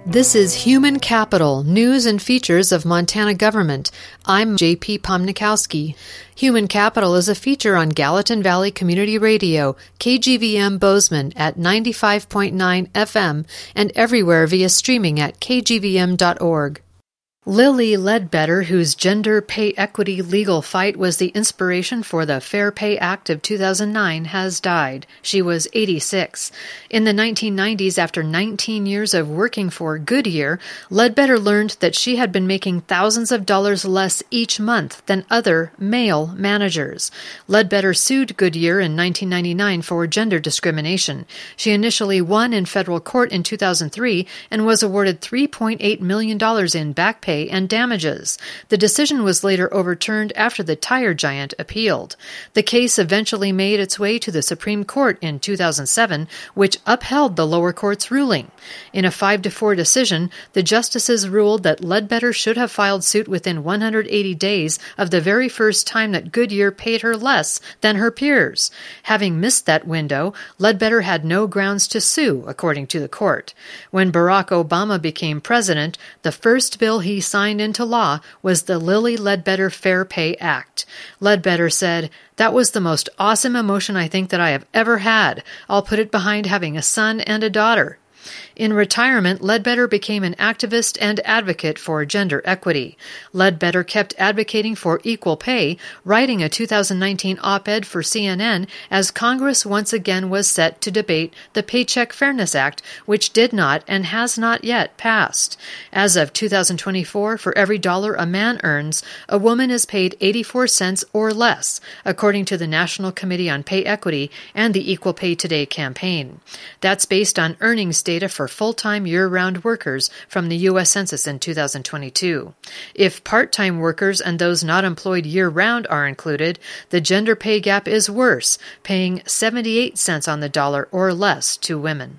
This is Human Capital, News and Features of Montana Government. I'm J.P. Pomnikowski. Human Capital is a feature on Gallatin Valley Community Radio, KGVM Bozeman at 95.9 FM and everywhere via streaming at kgvm.org. Lilly Ledbetter, whose gender pay equity legal fight was the inspiration for the Fair Pay Act of 2009, has died. She was 86. In the 1990s, after 19 years of working for Goodyear, Ledbetter learned that she had been making thousands of dollars less each month than other male managers. Ledbetter sued Goodyear in 1999 for gender discrimination. She initially won in federal court in 2003 and was awarded $3.8 million in back pay and damages. The decision was later overturned after the tire giant appealed. The case eventually made its way to the Supreme Court in 2007, which upheld the lower court's ruling. In a 5-4 decision, the justices ruled that Ledbetter should have filed suit within 180 days of the very first time that Goodyear paid her less than her peers. Having missed that window, Ledbetter had no grounds to sue, according to the court. When Barack Obama became president, the first bill he signed into law was the Lilly Ledbetter Fair Pay Act. Ledbetter said, "That was the most awesome emotion I think that I have ever had. I'll put it behind having a son and a daughter." In retirement, Ledbetter became an activist and advocate for gender equity. Ledbetter kept advocating for equal pay, writing a 2019 op-ed for CNN as Congress once again was set to debate the Paycheck Fairness Act, which did not and has not yet passed. As of 2024, for every dollar a man earns, a woman is paid 84 cents or less, according to the National Committee on Pay Equity and the Equal Pay Today campaign. That's based on earnings data for full-time year-round workers from the U.S. Census in 2022. If part-time workers and those not employed year-round are included, the gender pay gap is worse, paying 78 cents on the dollar or less to women.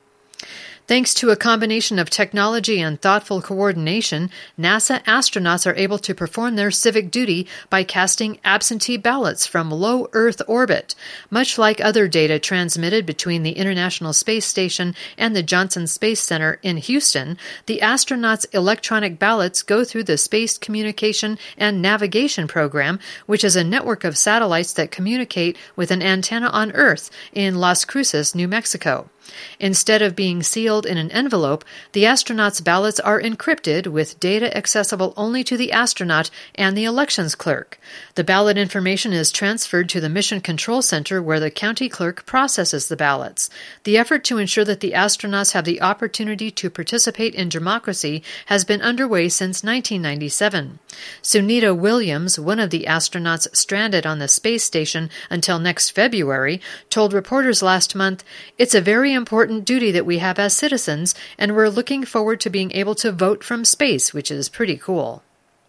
Thanks to a combination of technology and thoughtful coordination, NASA astronauts are able to perform their civic duty by casting absentee ballots from low Earth orbit. Much like other data transmitted between the International Space Station and the Johnson Space Center in Houston, the astronauts' electronic ballots go through the Space Communication and Navigation Program, which is a network of satellites that communicate with an antenna on Earth in Las Cruces, New Mexico. Instead of being sealed in an envelope, the astronauts' ballots are encrypted with data accessible only to the astronaut and the elections clerk. The ballot information is transferred to the Mission Control Center where the county clerk processes the ballots. The effort to ensure that the astronauts have the opportunity to participate in democracy has been underway since 1997. Sunita Williams, one of the astronauts stranded on the space station until next February, told reporters last month, "It's a very important duty that we have as citizens, and we're looking forward to being able to vote from space, which is pretty cool."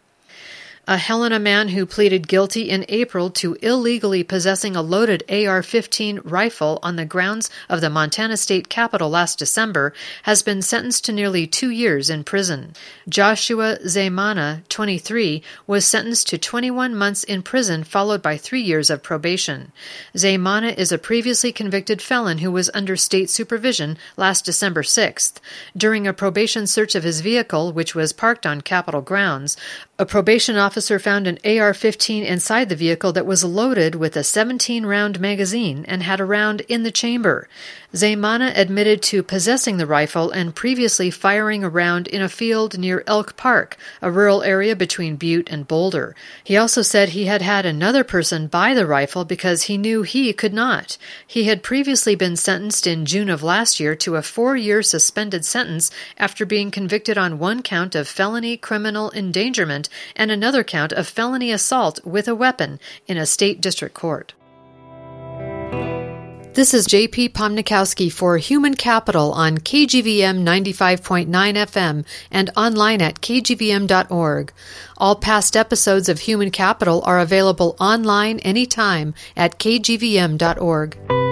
A Helena man who pleaded guilty in April to illegally possessing a loaded AR-15 rifle on the grounds of the Montana State Capitol last December has been sentenced to nearly 2 years in prison. Joshua Zaymana, 23, was sentenced to 21 months in prison followed by 3 years of probation. Zaymana is a previously convicted felon who was under state supervision last December 6th. During a probation search of his vehicle, which was parked on Capitol grounds, a probation officer found an AR-15 inside the vehicle that was loaded with a 17-round magazine and had a round in the chamber. Zaymana admitted to possessing the rifle and previously firing a round in a field near Elk Park, a rural area between Butte and Boulder. He also said he had had another person buy the rifle because he knew he could not. He had previously been sentenced in June of last year to a 4-year suspended sentence after being convicted on one count of felony criminal endangerment and another count of felony assault with a weapon in a state district court. This is J.P. Pomnikowski for Human Capital on KGVM 95.9 FM and online at kgvm.org. All past episodes of Human Capital are available online anytime at kgvm.org.